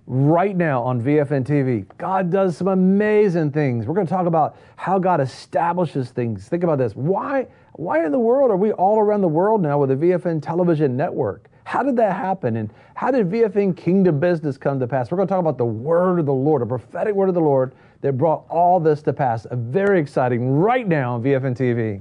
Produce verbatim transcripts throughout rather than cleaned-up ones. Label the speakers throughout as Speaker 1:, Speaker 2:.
Speaker 1: right now on V F N T V. God does some amazing things. We're going to talk about how God establishes things. Think about this. Why, why in the world are we all around the world now with the V F N television network? How did that happen? And how did V F N Kingdom Business come to pass? We're going to talk about the word of the Lord, a prophetic word of the Lord that brought all this to pass. A very exciting right now on V F N T V.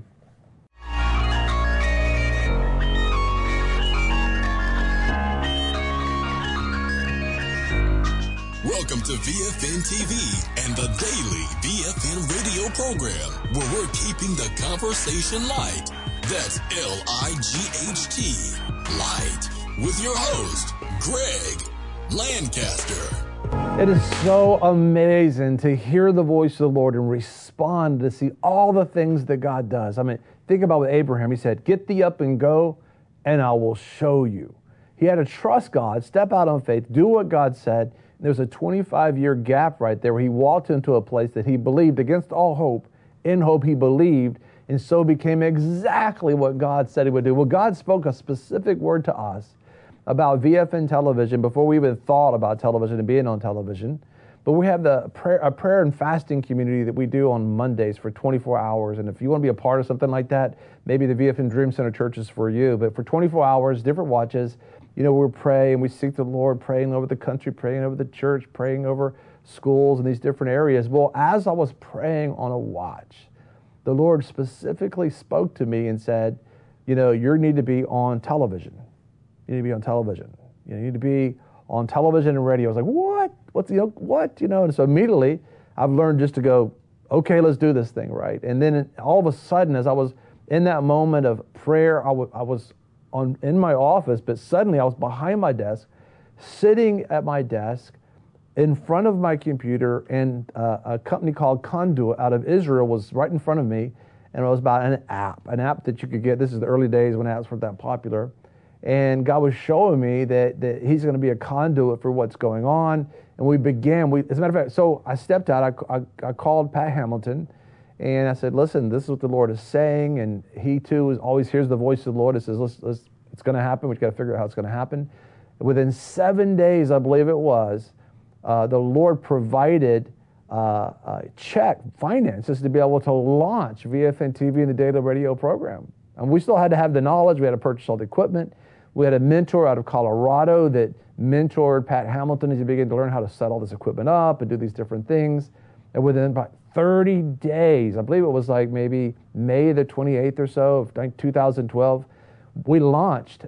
Speaker 2: Welcome to V F N T V and the daily V F N radio program, where we're keeping the conversation light. That's L I G H T, light, with your host, Greg Lancaster.
Speaker 1: It is so amazing to hear the voice of the Lord and respond to see all the things that God does. I mean, think about with Abraham. He said, "Get thee up and go, and I will show you." He had to trust God, step out on faith, do what God said. There's a twenty-five year gap right there where he walked into a place that he believed against all hope. In hope he believed, and so became exactly what God said he would do. Well, God spoke a specific word to us about V F N television before we even thought about television and being on television. But we have the prayer, a prayer and fasting community that we do on Mondays for twenty-four hours. And if you want to be a part of something like that, maybe the V F N Dream Center Church is for you. But for twenty-four hours, different watches, you know, we pray and we seek the Lord, praying over the country, praying over the church, praying over schools and these different areas. Well, as I was praying on a watch, the Lord specifically spoke to me and said, you know, you need to be on television. You need to be on television. You need to be on television and radio. I was like, what? What's, you know, what? You know, and so immediately I've learned just to go, okay, let's do this thing, right? And then all of a sudden, as I was in that moment of prayer, I, w- I was on in my office, but suddenly I was behind my desk, sitting at my desk in front of my computer, and uh, a company called Conduit out of Israel was right in front of me, and it was about an app, an app that you could get. This is the early days when apps weren't that popular. And God was showing me that, that he's going to be a conduit for what's going on. And we began, we, as a matter of fact, so I stepped out, I, I, I called Pat Hamilton, and I said, listen, this is what the Lord is saying. And he too is, always hears the voice of the Lord. It says, let's, let's, it's going to happen. We've got to figure out how it's going to happen. Within seven days, I believe it was, uh, the Lord provided uh, a check, finances to be able to launch V F N T V and the daily radio program. And we still had to have the knowledge. We had to purchase all the equipment. We had a mentor out of Colorado that mentored Pat Hamilton as he began to learn how to set all this equipment up and do these different things. And within about thirty days, I believe it was like maybe May the twenty-eighth or so of two thousand twelve, we launched,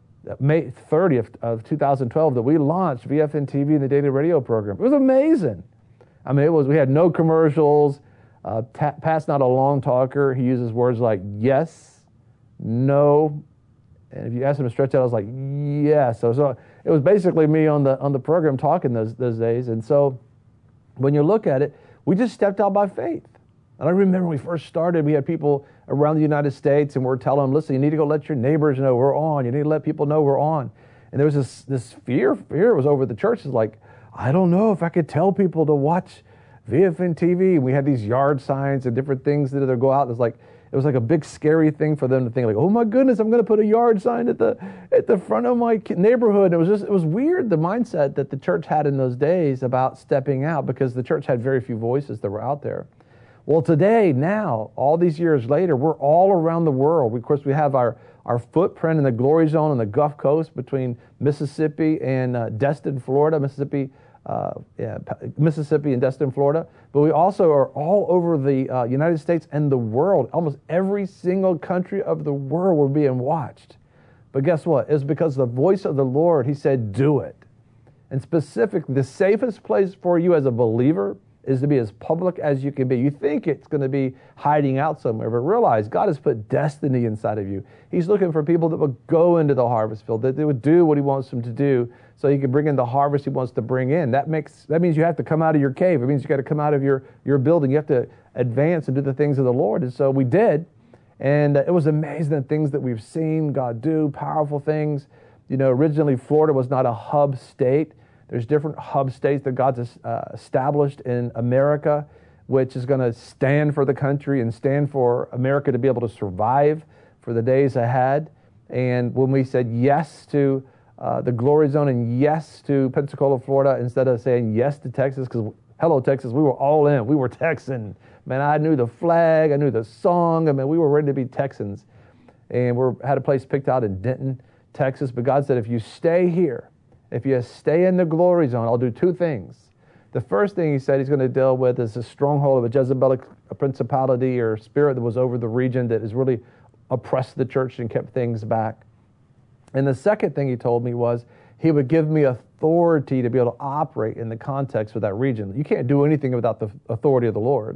Speaker 1: May thirtieth of two thousand twelve, that we launched V F N T V and the daily radio program. It was amazing. I mean, it was, we had no commercials. Uh, Pat's not a long talker. He uses words like yes, no, and if you ask him to stretch out, I was like, yes. So, so it was basically me on the on the program talking those those days. And so when you look at it, we just stepped out by faith. And I remember when we first started, we had people around the United States, and we're telling them, listen, you need to go let your neighbors know we're on. You need to let people know we're on. And there was this this fear. Fear was over the church. It's like, I don't know if I could tell people to watch V F N T V. And we had these yard signs and different things that they'd go out. It was like, It was like a big scary thing for them to think like, oh my goodness, I'm going to put a yard sign at the at the front of my neighborhood. It was just, it was weird, the mindset that the church had in those days about stepping out, because the church had very few voices that were out there. Well, today, now, all these years later, we're all around the world. We, of course, we have our, our footprint in the Glory Zone on the Gulf Coast between Mississippi and uh, Destin, Florida, Mississippi, Uh, yeah, Mississippi and Destin, Florida. But we also are all over the uh, United States and the world. Almost every single country of the world we're being watched. But guess what? It's because the voice of the Lord, he said, do it. And specifically, the safest place for you as a believer is to be as public as you can be. You think it's going to be hiding out somewhere, but realize God has put destiny inside of you. He's looking for people that will go into the harvest field, that they would do what he wants them to do, so he can bring in the harvest he wants to bring in. That makes that means you have to come out of your cave. It means you got to come out of your, your building. You have to advance and do the things of the Lord. And so we did. And uh, it was amazing the things that we've seen God do, powerful things. You know, originally Florida was not a hub state. There's different hub states that God's uh, established in America, which is going to stand for the country and stand for America to be able to survive for the days ahead. And when we said yes to uh, the Glory Zone and yes to Pensacola, Florida, instead of saying yes to Texas, because hello, Texas, we were all in. We were Texan. Man, I knew the flag. I knew the song. I mean, we were ready to be Texans. And we had a place picked out in Denton, Texas. But God said, if you stay here, if you stay in the Glory Zone, I'll do two things. The first thing he said he's going to deal with is the stronghold of a Jezebelic principality or spirit that was over the region that has really oppressed the church and kept things back. And the second thing he told me was he would give me authority to be able to operate in the context of that region. You can't do anything without the authority of the Lord.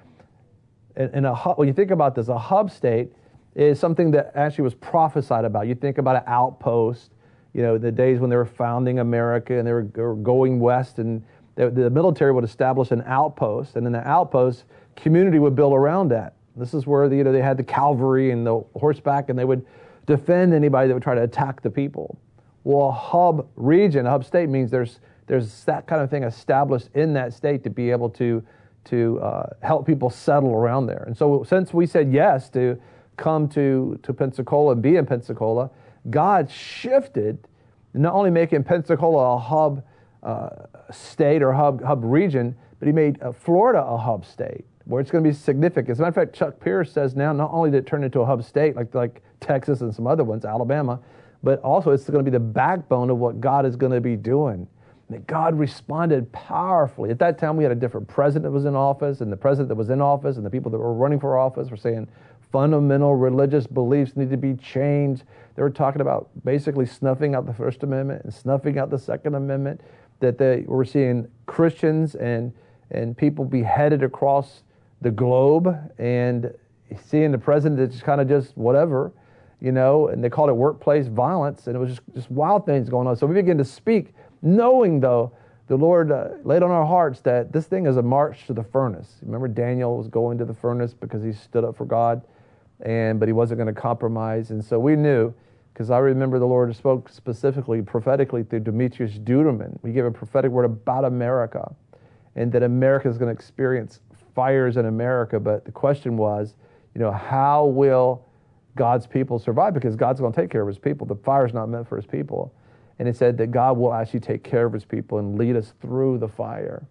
Speaker 1: And, and a, when you think about this, a hub state is something that actually was prophesied about. You think about an outpost, you know, the days when they were founding America and they were, they were going west, and the, the military would establish an outpost, and in the outpost, community would build around that. This is where the, you know, they had the cavalry and the horseback, and they would defend anybody that would try to attack the people. Well, a hub region, a hub state means there's there's that kind of thing established in that state to be able to to uh, help people settle around there. And so since we said yes to come to, to Pensacola and be in Pensacola, God shifted, not only making Pensacola a hub uh, state or hub hub region, but he made uh, Florida a hub state, where it's going to be significant. As a matter of fact, Chuck Pierce says now not only did it turn into a hub state like, like Texas and some other ones, Alabama, but also it's going to be the backbone of what God is going to be doing. And God responded powerfully. At that time, we had a different president that was in office, and the president that was in office and the people that were running for office were saying fundamental religious beliefs need to be changed. They were talking about basically snuffing out the First Amendment and snuffing out the Second Amendment, that they were seeing Christians and, and people beheaded across the globe, and seeing the president that's kind of just whatever, you know, and they called it workplace violence, and it was just, just wild things going on. So we began to speak, knowing, though, the Lord uh, laid on our hearts that this thing is a march to the furnace. Remember, Daniel was going to the furnace because he stood up for God, and but he wasn't going to compromise. And so we knew, because I remember the Lord spoke specifically, prophetically, through Demetrius Duderman. We gave a prophetic word about America, and that America is going to experience fires in America. But the question was, you know, how will God's people survive? Because God's going to take care of his people. The fire's not meant for his people. And it said that God will actually take care of his people and lead us through the fire.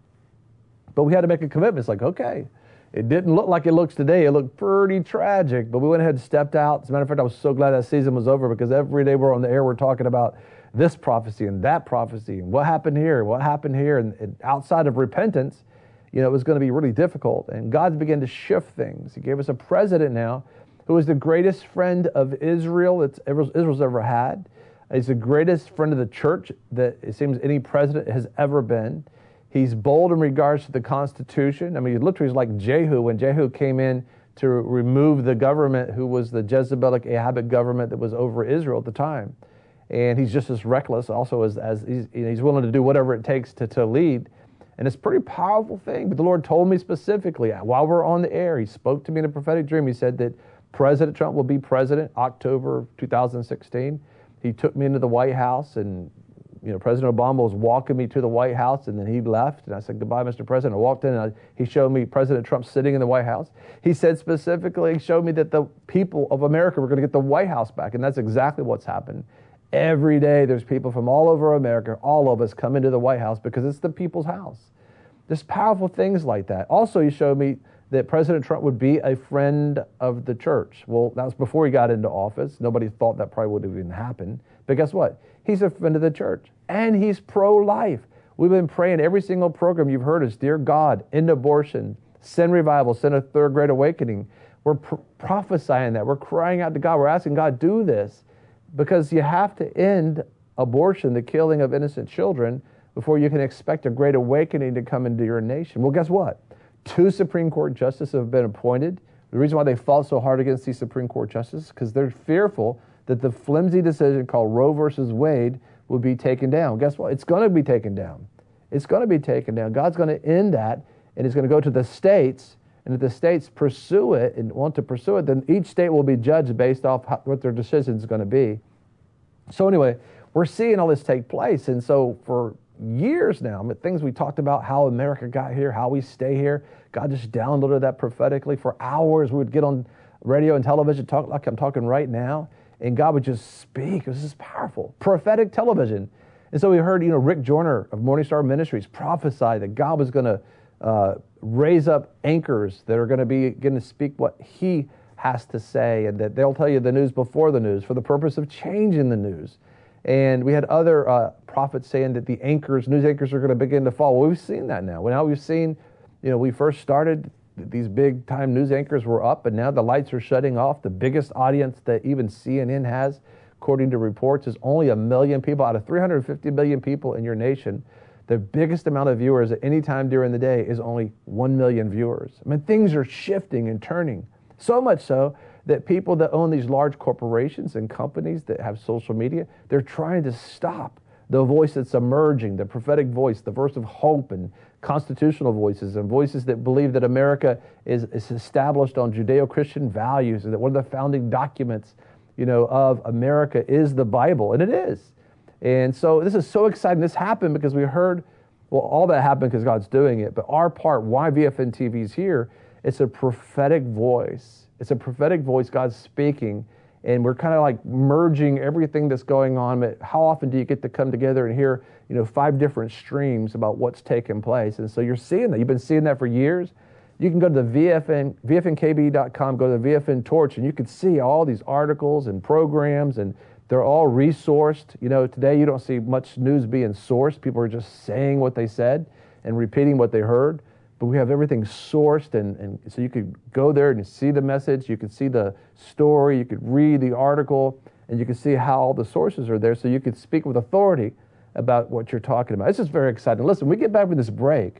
Speaker 1: But we had to make a commitment. It's like, okay, it didn't look like it looks today. It looked pretty tragic, but we went ahead and stepped out. As a matter of fact, I was so glad that season was over, because every day we're on the air, we're talking about this prophecy and that prophecy and what happened here, what happened here. And, and outside of repentance, you know, it was going to be really difficult. And God began to shift things. He gave us a president now who is the greatest friend of Israel that Israel's ever had. He's the greatest friend of the church that it seems any president has ever been. He's bold in regards to the Constitution. I mean, he literally is like Jehu when Jehu came in to remove the government who was the Jezebelic Ahabic government that was over Israel at the time. And he's just as reckless also as, as he's, you know, he's willing to do whatever it takes to, to lead. And it's a pretty powerful thing. But the Lord told me specifically, while we're on the air, he spoke to me in a prophetic dream. He said that President Trump will be president October two thousand sixteen. He took me into the White House, and you know, President Obama was walking me to the White House, and then he left, and I said, goodbye, Mister President. I walked in, and I, he showed me President Trump sitting in the White House. He said specifically, he showed me that the people of America were going to get the White House back, and that's exactly what's happened. Every day there's people from all over America, all of us come into the White House because it's the people's house. There's powerful things like that. Also, he showed me that President Trump would be a friend of the church. Well, that was before he got into office. Nobody thought that probably would have even happened. But guess what? He's a friend of the church, and he's pro-life. We've been praying every single program you've heard is, dear God, end abortion, send revival, send a third great awakening. We're pr- prophesying that. We're crying out to God. We're asking God, do this, because you have to end abortion, the killing of innocent children, before you can expect a great awakening to come into your nation. Well, guess what? Two Supreme Court justices have been appointed. The reason why they fought so hard against these Supreme Court justices is because they're fearful that the flimsy decision called Roe versus Wade will be taken down. Guess what? It's going to be taken down. It's going to be taken down. God's going to end that, and it's going to go to the states, and if the states pursue it and want to pursue it, then each state will be judged based off how, what their decision is going to be. So anyway, we're seeing all this take place, and so for years now, I mean, things we talked about, how America got here, how we stay here. God just downloaded that prophetically. For hours we would get on radio and television, talk like I'm talking right now, and God would just speak. It was just powerful. Prophetic television. And so we heard, you know, Rick Joyner of Morning Star Ministries prophesy that God was going to uh, raise up anchors that are going to be going to speak what he has to say, and that they'll tell you the news before the news for the purpose of changing the news. And we had other uh, prophets saying that the anchors, news anchors, are going to begin to fall. Well, we've seen that now. Well, now we've seen, you know, we first started, these big time news anchors were up, and now the lights are shutting off. The biggest audience that even C N N has, according to reports, is only a million people out of three hundred fifty million people in your nation. The biggest amount of viewers at any time during the day is only one million viewers. I mean, things are shifting and turning. So much so that people that own these large corporations and companies that have social media, they're trying to stop the voice that's emerging, the prophetic voice, the voice of hope, and constitutional voices, and voices that believe that America is, is established on Judeo-Christian values, and that one of the founding documents, you know, of America is the Bible, and it is. And so this is so exciting. This happened because we heard, well, all that happened because God's doing it, but our part, why V F N T V is here, it's a prophetic voice. It's a prophetic voice, God's speaking, and we're kind of like merging everything that's going on. But how often do you get to come together and hear, you know, five different streams about what's taking place? And so you're seeing that. You've been seeing that for years. You can go to the V F N, V F N K B dot com, go to the V F N Torch, and you can see all these articles and programs, and they're all resourced. You know, today you don't see much news being sourced. People are just saying what they said and repeating what they heard. But we have everything sourced, and, and so you could go there and see the message, you could see the story, you could read the article, and you could see how all the sources are there, so you could speak with authority about what you're talking about. It's just very exciting. Listen, we get back from this break.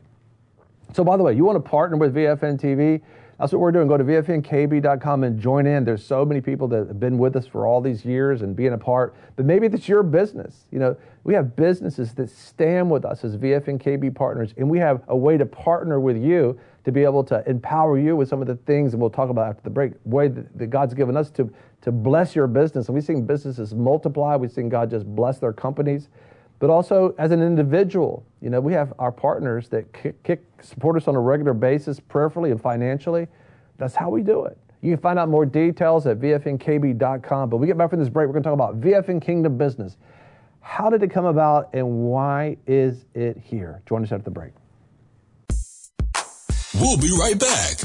Speaker 1: So by the way, you want to partner with V F N T V? That's what we're doing. Go to V F N K B dot com and join in. There's so many people that have been with us for all these years and being a part, but maybe it's your business. You know, we have businesses that stand with us as V F N K B partners, and we have a way to partner with you to be able to empower you with some of the things, and we'll talk about after the break, way that, that God's given us to, to bless your business. And we've seen businesses multiply. We've seen God just bless their companies. But also as an individual, you know, we have our partners that kick, kick, support us on a regular basis, prayerfully and financially. That's how we do it. You can find out more details at V F N K B dot com. But we get back from this break, we're going to talk about V F N Kingdom Business. How did it come about, and why is it here? Join us after the break.
Speaker 2: We'll be right back.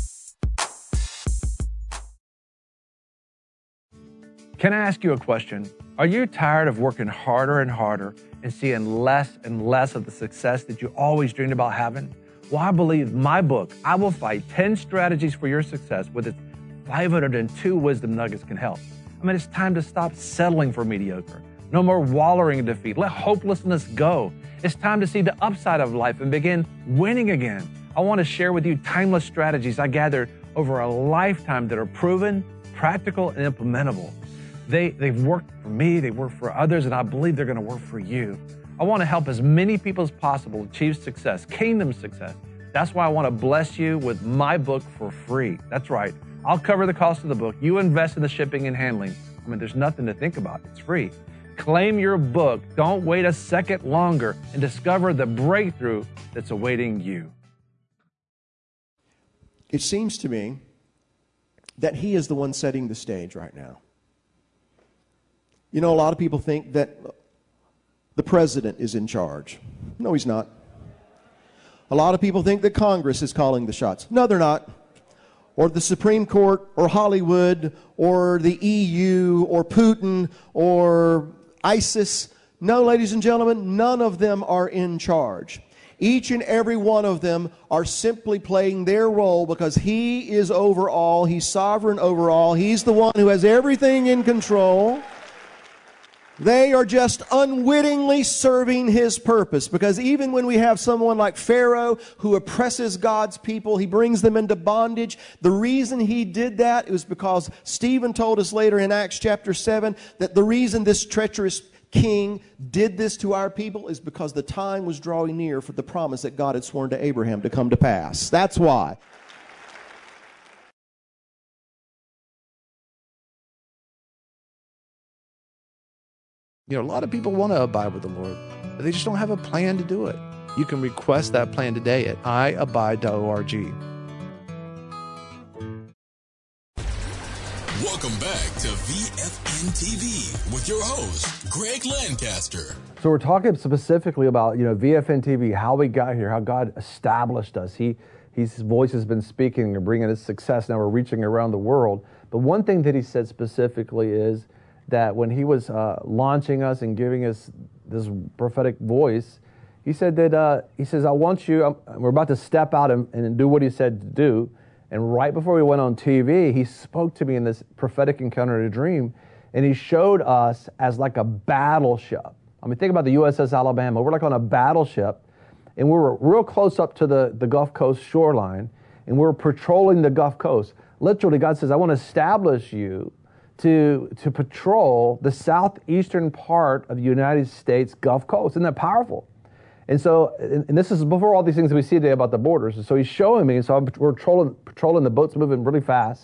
Speaker 1: Can I ask you a question? Are you tired of working harder and harder and seeing less and less of the success that you always dreamed about having? Well, I believe my book, I Will Fight ten Strategies for Your Success, with its five hundred two wisdom nuggets, can help. I mean, it's time to stop settling for mediocre. No more wallowing in defeat. Let hopelessness go. It's time to see the upside of life and begin winning again. I want to share with you timeless strategies I gathered over a lifetime that are proven, practical, and implementable. They, they've worked for me, they work for others, and I believe they're going to work for you. I want to help as many people as possible achieve success, kingdom success. That's why I want to bless you with my book for free. That's right. I'll cover the cost of the book. You invest in the shipping and handling. I mean, there's nothing to think about. It's free. Claim your book. Don't wait a second longer and discover the breakthrough that's awaiting you.
Speaker 3: It seems to me that he is the one setting the stage right now. You know, a lot of people think that the president is in charge. No, he's not. A lot of people think that Congress is calling the shots. No, they're not. Or the Supreme Court, or Hollywood, or the E U, or Putin, or ISIS. No, ladies and gentlemen, none of them are in charge. Each and every one of them are simply playing their role because he is over all. He's sovereign over all. He's the one who has everything in control. They are just unwittingly serving his purpose, because even when we have someone like Pharaoh who oppresses God's people, he brings them into bondage. The reason he did that was because Stephen told us later in Acts chapter seven that the reason this treacherous king did this to our people is because the time was drawing near for the promise that God had sworn to Abraham to come to pass. That's why.
Speaker 1: You know, a lot of people want to abide with the Lord, but they just don't have a plan to do it. You can request that plan today at i abide dot org.
Speaker 2: Welcome back to V F N N T V with your host, Greg Lancaster.
Speaker 1: So we're talking specifically about, you know, V F N T V, how we got here, how God established us. He, His voice has been speaking and bringing us success. Now we're reaching around the world. But one thing that he said specifically is that when he was uh, launching us and giving us this prophetic voice, he said that, uh, he says, I want you, I'm, we're about to step out and, and do what he said to do. And right before we went on T V, he spoke to me in this prophetic encounter in a dream, and he showed us as like a battleship. I mean, think about the U S S Alabama. We're like on a battleship, and we were real close up to the, the Gulf Coast shoreline, and we we're patrolling the Gulf Coast. Literally, God says, I want to establish you to, to patrol the southeastern part of the United States Gulf Coast. Isn't that powerful? And so, and, and this is before all these things that we see today about the borders. And so he's showing me, and so I'm, we're patrolling, patrolling, the boat's moving really fast.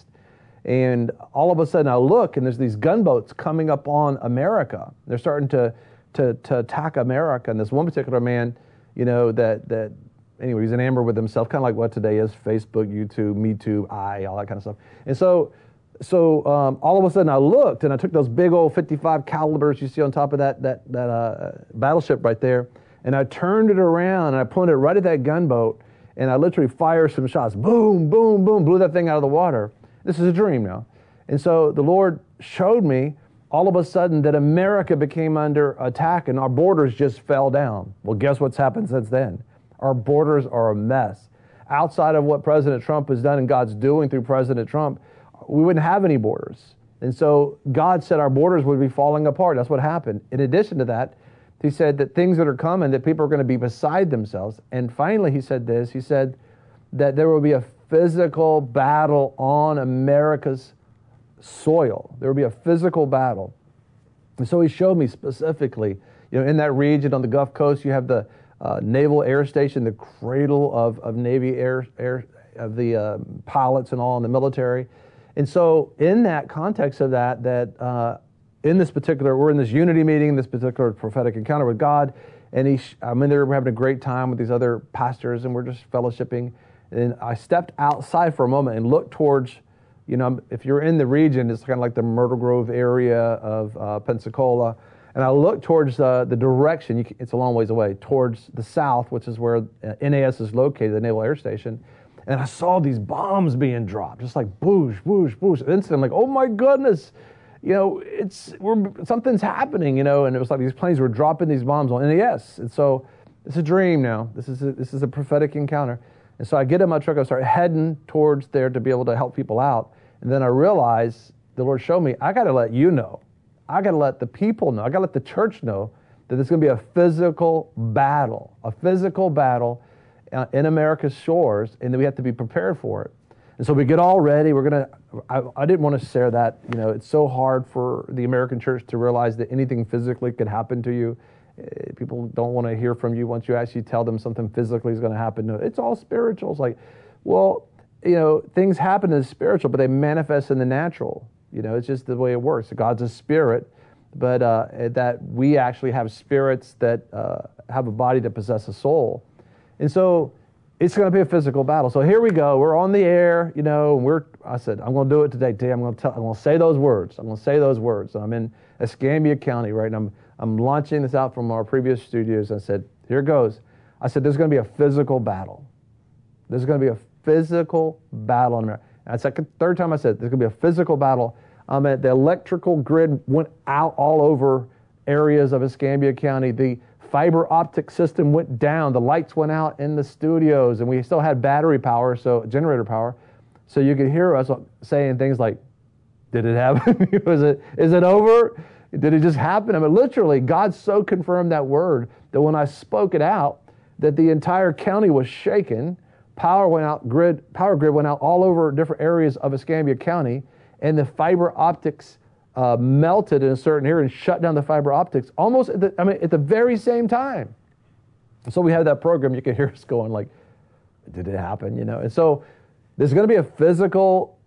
Speaker 1: And all of a sudden I look, and there's these gunboats coming up on America. They're starting to, to, to attack America. And this one particular man, you know, that, that anyway, he's enamored with himself, kind of like what today is Facebook, YouTube, Me Too, I, all that kind of stuff. And so, so um, all of a sudden I looked, and I took those big old fifty-five calibers you see on top of that, that, that uh, battleship right there, and I turned it around, and I pointed it right at that gunboat, and I literally fired some shots. Boom, boom, boom, blew that thing out of the water. This is a dream now. And so the Lord showed me all of a sudden that America became under attack, and our borders just fell down. Well, guess what's happened since then? Our borders are a mess. Outside of what President Trump has done and God's doing through President Trump, we wouldn't have any borders. And so God said our borders would be falling apart. That's what happened. In addition to that, he said that things that are coming, that people are going to be beside themselves. And finally, he said this, he said that there will be a physical battle on America's soil. There will be a physical battle. And so he showed me specifically, you know, in that region on the Gulf Coast, you have the uh, Naval Air Station, the cradle of, of Navy air, air of the uh, pilots and all in the military. And so in that context of that, that uh, in this particular, we're in this unity meeting, this particular prophetic encounter with God, and he, I mean, they were having a great time with these other pastors, and we're just fellowshipping. And I stepped outside for a moment and looked towards, you know, if you're in the region, it's kind of like the Myrtle Grove area of uh, Pensacola. And I looked towards uh, the direction, you can, it's a long ways away, towards the south, which is where uh, N A S is located, the Naval Air Station. And I saw these bombs being dropped, just like boosh, boosh, boosh. And instantly I'm like, oh my goodness, you know, it's we're, something's happening, you know. And it was like these planes were dropping these bombs on N A S. And so it's a dream now. This is a, this is a prophetic encounter. And so I get in my truck, I start heading towards there to be able to help people out. And then I realize, the Lord showed me, I got to let you know. I got to let the people know. I got to let the church know that there's going to be a physical battle, a physical battle uh, in America's shores, and that we have to be prepared for it. And so we get all ready. We're going to, I, I didn't want to share that. You know, it's so hard for the American church to realize that anything physically could happen to you. Uh, people don't want to hear from you once you actually tell them something physically is going to happen. No, it's all spiritual. It's like, well, you know, things happen in the spiritual, but they manifest in the natural. You know, it's just the way it works. God's a spirit, but uh, that we actually have spirits that uh, have a body that possess a soul. And so it's going to be a physical battle. So here we go. We're on the air, you know, and we're, I said, I'm going to do it today. Today I'm going to tell, I'm going to say those words. I'm going to say those words. I'm in Escambia County, right? And I'm, I'm launching this out from our previous studios. I said, here it goes. I said, there's going to be a physical battle. There's going to be a physical battle in America. And the second, third time I said, there's going to be a physical battle. Um, the electrical grid went out all over areas of Escambia County. The fiber optic system went down. The lights went out in the studios, and we still had battery power, so generator power. So you could hear us saying things like, did it happen? Was it, is it over? Did it just happen? I mean, literally, God so confirmed that word that when I spoke it out, that the entire county was shaken. Power went out, grid, power grid went out all over different areas of Escambia County, and the fiber optics uh, melted in a certain area and shut down the fiber optics almost at the, I mean, at the very same time. So we had that program. You could hear us going like, did it happen? You know. And so there's going to be a physical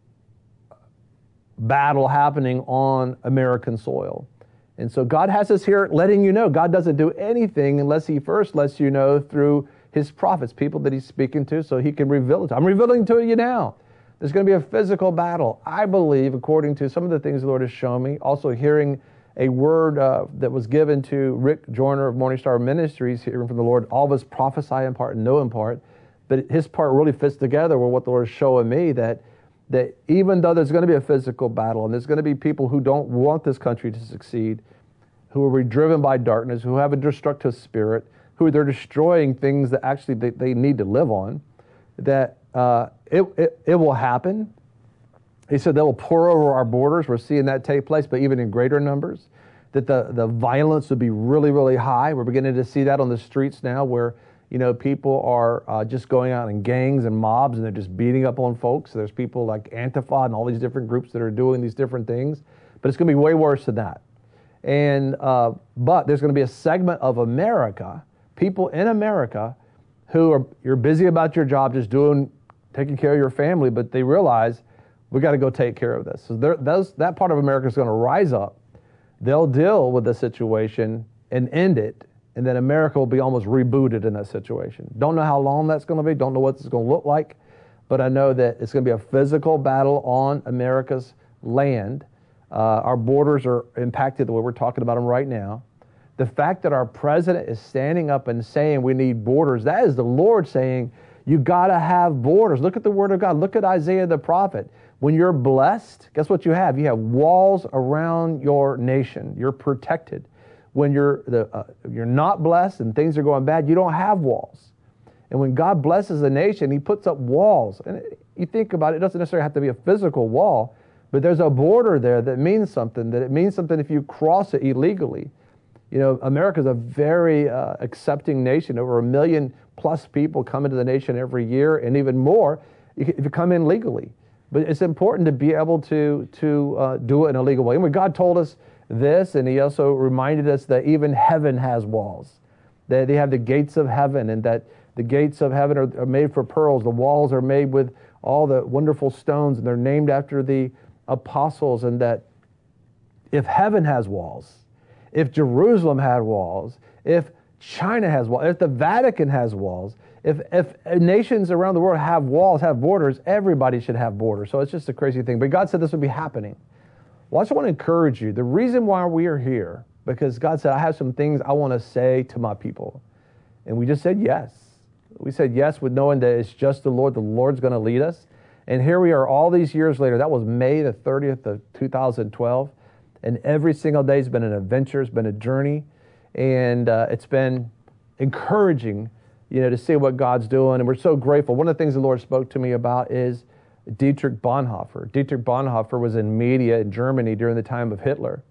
Speaker 1: battle happening on American soil. And so God has us here letting you know. God doesn't do anything unless he first lets you know through his prophets, people that he's speaking to, so he can reveal it. I'm revealing to you now There's going to be a physical battle. I believe, according to some of the things the Lord has shown me, also hearing a word uh, that was given to Rick Joyner of Morning Star Ministries, hearing from the Lord, all of us prophesy in part and know in part, but his part really fits together with what the Lord is showing me, that that even though there's going to be a physical battle, and there's going to be people who don't want this country to succeed, who will be driven by darkness, who have a destructive spirit, who they're destroying things that actually they, they need to live on, that uh, it, it, it will happen. He said they will pour over our borders. We're seeing that take place, but even in greater numbers, that the, the violence will be really, really high. We're beginning to see that on the streets now, where you know, people are uh, just going out in gangs and mobs, and they're just beating up on folks. There's people like Antifa and all these different groups that are doing these different things. But it's going to be way worse than that. And uh, but there's going to be a segment of America, people in America, who are you're busy about your job, just doing, taking care of your family, but they realize we got to go take care of this. So those, that part of America is going to rise up. They'll deal with the situation and end it. And then America will be almost rebooted in that situation. Don't know how long that's going to be. Don't know what it's going to look like. But I know that it's going to be a physical battle on America's land. Uh, our borders are impacted the way we're talking about them right now. The fact that our president is standing up and saying we need borders, that is the Lord saying you got to have borders. Look at the Word of God. Look at Isaiah the prophet. When you're blessed, guess what you have? You have walls around your nation. You're protected. When you're the, uh, you're not blessed and things are going bad, you don't have walls. And when God blesses a nation, he puts up walls. And it, you think about it, it doesn't necessarily have to be a physical wall, but there's a border there that means something, that it means something if you cross it illegally. You know, America's a very uh, accepting nation. Over a million plus people come into the nation every year, and even more if you come in legally. But it's important to be able to, to uh, do it in a legal way. And when God told us this, and he also reminded us that even heaven has walls, that they have the gates of heaven, and that the gates of heaven are, are made for pearls. The walls are made with all the wonderful stones, and they're named after the apostles, and that if heaven has walls, if Jerusalem had walls, if China has walls, if the Vatican has walls, if, if nations around the world have walls, have borders, everybody should have borders. So it's just a crazy thing. But God said this would be happening. Well, I just want to encourage you. The reason why we are here, because God said, I have some things I want to say to my people. And we just said yes. We said yes with knowing that it's just the Lord. The Lord's going to lead us. And here we are all these years later. That was May the thirtieth of two thousand twelve. And every single day has been an adventure. It's been a journey. And uh, it's been encouraging, you know, to see what God's doing. And we're so grateful. One of the things the Lord spoke to me about is Dietrich Bonhoeffer. Dietrich Bonhoeffer was in media in Germany during the time of Hitler.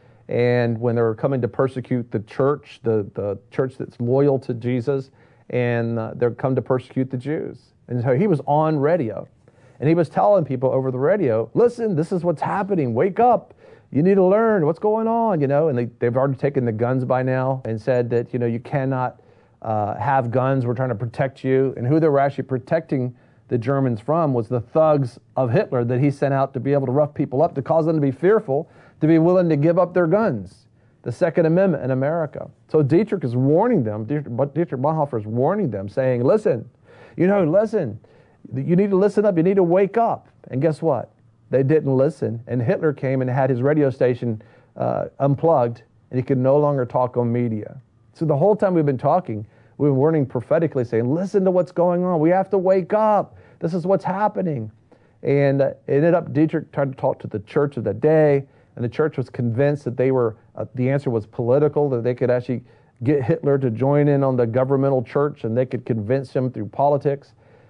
Speaker 1: And when they were coming to persecute the church, the, the church that's loyal to Jesus, and uh, they're come to persecute the Jews. And so he was on radio. And he was telling people over the radio, listen, this is what's happening. Wake up. You need to learn what's going on, you know. And they, they've already taken the guns by now and said that, you know, you cannot uh, have guns. We're trying to protect you. And who they were actually protecting the Germans from was the thugs of Hitler that he sent out to be able to rough people up, to cause them to be fearful, to be willing to give up their guns. The Second Amendment in America. So Dietrich is warning them, Dietrich, Dietrich Bonhoeffer is warning them, saying, listen, you know, listen, you need to listen up, you need to wake up. And guess what? They didn't listen. And Hitler came and had his radio station uh, unplugged, and he could no longer talk on media. So the whole time we've been talking, we've been warning prophetically, saying, listen to what's going on. We have to wake up. This is what's happening. And uh, it ended up, Dietrich tried to talk to the church of the day, and the church was convinced that they were, uh, the answer was political, that they could actually get Hitler to join in on the governmental church, and they could convince him through politics.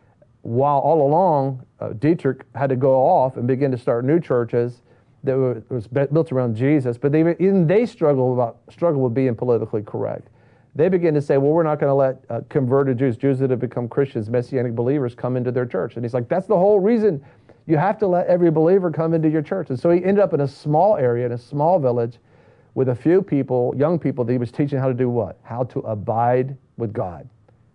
Speaker 1: While all along, uh, Dietrich had to go off and begin to start new churches that were, was built around Jesus, but they, even they struggle about struggle with being politically correct. They begin to say, well, we're not going to let uh, converted Jews, Jews that have become Christians, Messianic believers, come into their church. And he's like, that's the whole reason you have to let every believer come into your church. And so he ended up in a small area, in a small village, with a few people, young people, that he was teaching how to do what? How to abide with God.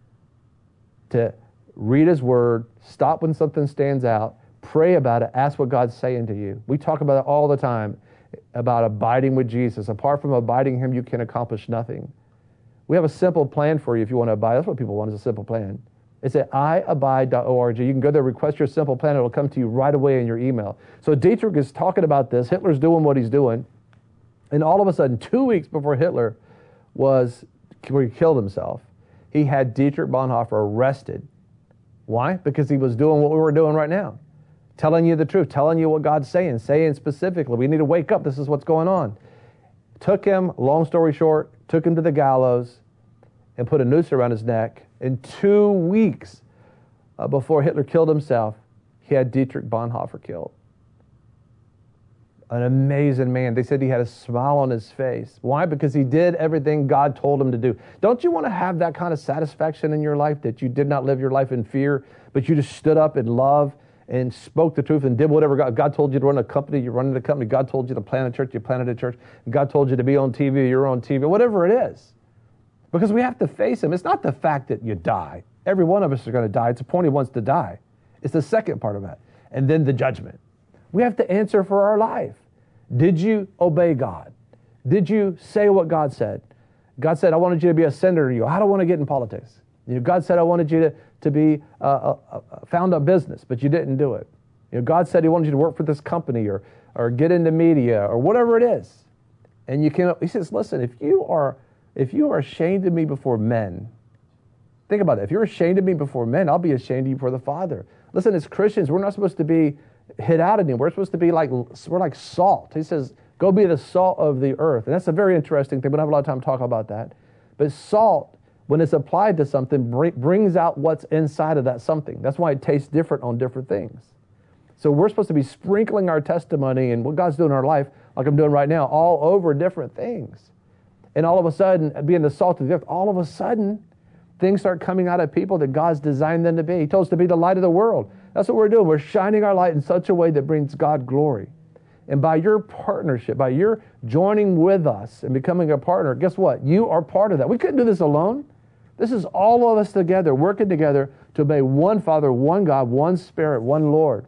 Speaker 1: To read his word, stop when something stands out, pray about it, ask what God's saying to you. We talk about it all the time, about abiding with Jesus. Apart from abiding him, you can accomplish nothing. We have a simple plan for you if you want to abide. That's what people want, is a simple plan. It's at i abide dot org. You can go there, request your simple plan. It'll come to you right away in your email. So Dietrich is talking about this. Hitler's doing what he's doing. And all of a sudden, two weeks before Hitler was, where he killed himself, he had Dietrich Bonhoeffer arrested. Why? Because he was doing what we were doing right now. Telling you the truth, telling you what God's saying, saying specifically, we need to wake up, this is what's going on. Took him, long story short, took him to the gallows and put a noose around his neck. In two weeks uh, before Hitler killed himself, he had Dietrich Bonhoeffer killed. An amazing man. They said he had a smile on his face. Why? Because he did everything God told him to do. Don't you want to have that kind of satisfaction in your life, that you did not live your life in fear, but you just stood up in love and spoke the truth and did whatever God, God told you to run a company, you're running a company. God told you to plant a church, you planted a church. God told you to be on T V, you're on T V, whatever it is. Because we have to face him. It's not the fact that you die. Every one of us are going to die. It's the point he wants to die. It's the second part of that. And then the judgment. We have to answer for our life. Did you obey God? Did you say what God said? God said, I wanted you to be a senator. You, I don't want to get in politics. You know, God said, I wanted you to, to be uh, uh, uh, found a business, but you didn't do it. You know, God said he wanted you to work for this company or, or get into media or whatever it is. And you can, he says, listen, if you are, if you are ashamed of me before men, think about that. If you're ashamed of me before men, I'll be ashamed of you before the Father. Listen, as Christians, we're not supposed to be hid out anymore. We're supposed to be like, we're like salt. He says, go be the salt of the earth. And that's a very interesting thing. We don't have a lot of time to talk about that. But salt, when it's applied to something, bring, brings out what's inside of that something. That's why it tastes different on different things. So we're supposed to be sprinkling our testimony and what God's doing in our life, like I'm doing right now, all over different things. And all of a sudden, being the salt of the earth, all of a sudden, things start coming out of people that God's designed them to be. He told us to be the light of the world. That's what we're doing. We're shining our light in such a way that brings God glory. And by your partnership, by your joining with us and becoming a partner, guess what? You are part of that. We couldn't do this alone. This is all of us together, working together to obey one Father, one God, one Spirit, one Lord.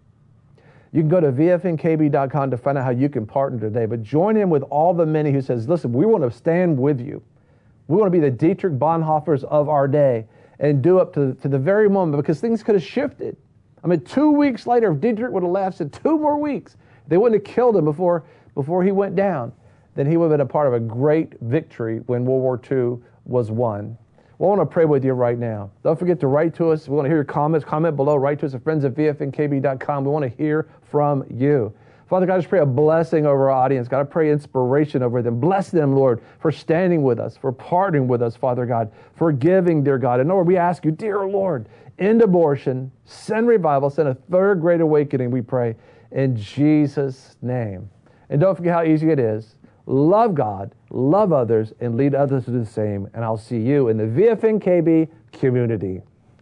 Speaker 1: You can go to V F N K B dot com to find out how you can partner today. But join in with all the many who says, listen, we want to stand with you. We want to be the Dietrich Bonhoeffers of our day and do up to, to the very moment, because things could have shifted. I mean, two weeks later, if Dietrich would have lasted two more weeks, they wouldn't have killed him before, before he went down, then he would have been a part of a great victory when World War Two was won. Well, I want to pray with you right now. Don't forget to write to us. We want to hear your comments. Comment below. Write to us at friends at V F N K B dot com. We want to hear from you. Father God, I just pray a blessing over our audience. God, I pray inspiration over them. Bless them, Lord, for standing with us, for partnering with us, Father God, for giving, dear God. And Lord, we ask you, dear Lord, end abortion, send revival, send a third great awakening, we pray, in Jesus' name. And don't forget how easy it is. Love God, love others, and lead others to do the same. And I'll see you in the V F N K B community.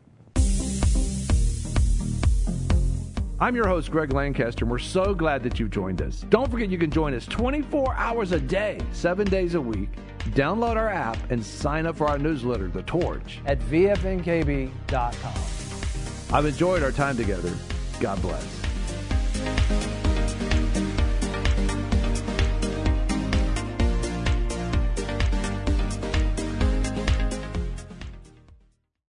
Speaker 1: I'm your host, Greg Lancaster, and we're so glad that you've joined us. Don't forget you can join us twenty-four hours a day, seven days a week. Download our app and sign up for our newsletter, The Torch, at V F N K B dot com. I've enjoyed our time together. God bless.